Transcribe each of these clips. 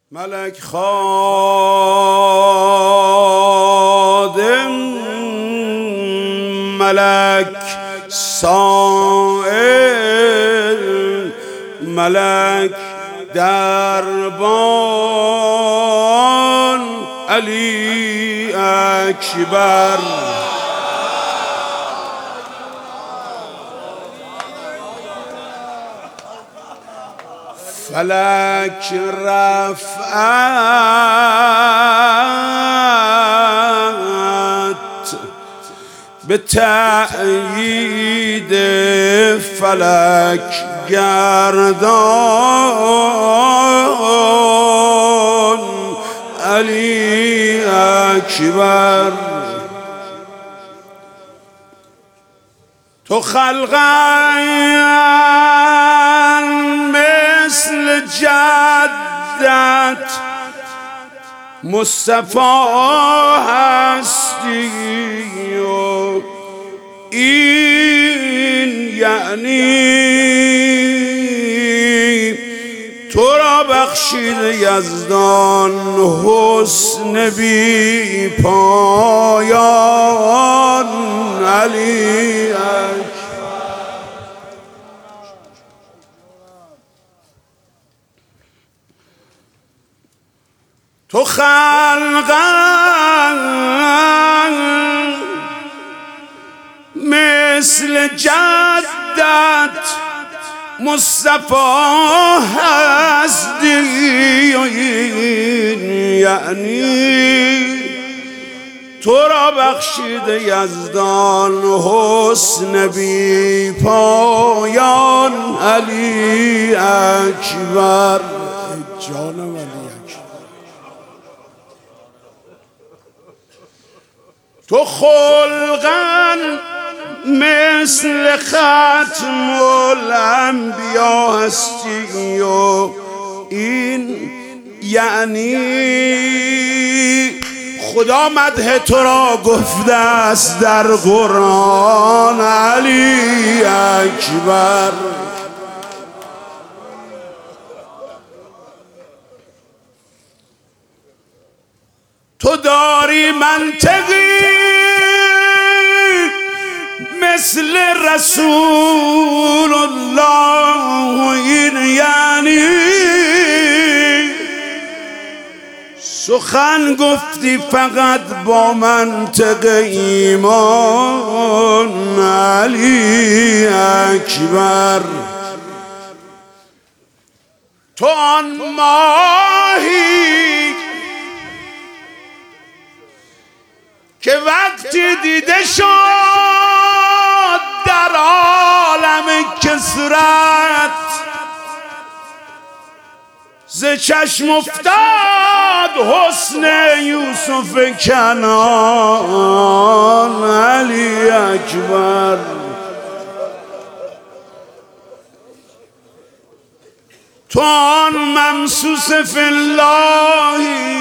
ملک خادم، ملک سائل، ملک دربان، علی اکبر. فلک رفعت به تأیید فلک گردان، علی اکبر. تو خلقن مثل جدت مصطفی هستی و این یعنی تو را بخشید یزدان حسن بی پایان، علی اکبر. تو خلقن مثل جدت مصطفی هستی، یعنی تو را بخشید یزدان حسن بی پایان، علی اکبر. جانم علی اکبر. تو خلقن مثل ختم الانبیا هستی و این یعنی خدا مدح تو را گفته است در قرآن، علی اکبر. تو داری منطقی مثل رسول الله، این یعنی سخن گفتی فقط با منطق ایمان، علی اکبر. تو آن ماهی که وقتی دیده شد در عالم کثرت، ز چشم افتاد حسن یوسف کنعان، علی اکبر. تو آن ممسوس فی اللهی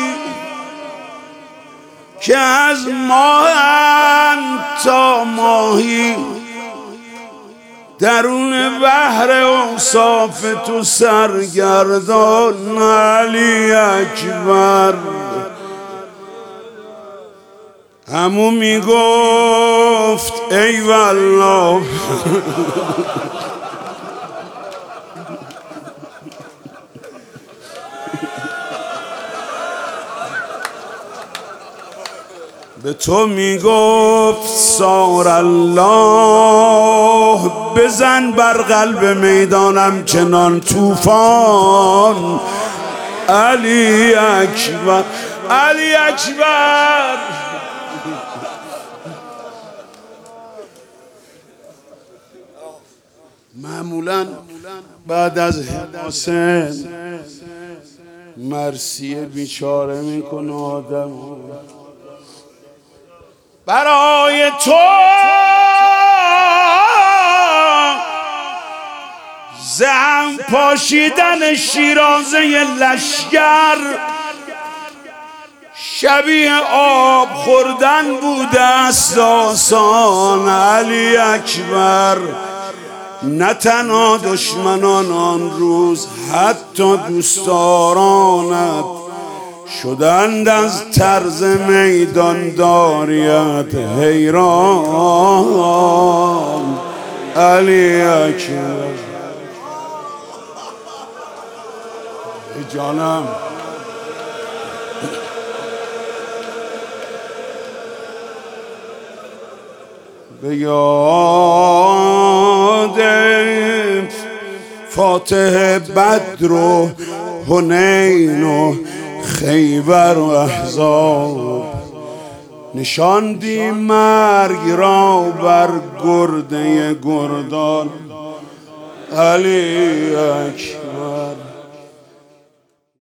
که از ماه تا ماهی درون بحر اوصاف تو سرگردان، علی اکبر. همون میگفت ای والله به تو میگفت سار الله، بزن بر قلب میدانم چنان طوفان، علی اکبر. علی اکبر. معمولا بعد از حسین مرثیه بیچاره میکنه آدم. برای تو زهم پاشیدن شیرازه لشگر شبیه آب خوردن بوده است آسان، علی اکبر. نه تنها دشمنان آن روز حتی دوستدارانت شدند از طرز میدان داریت حیران. علی اکبر جانم. به یاد فاتح بدر و حنین و خیبر و احزاب نشاندی مرگ را بر گرده گردان. علی اکبر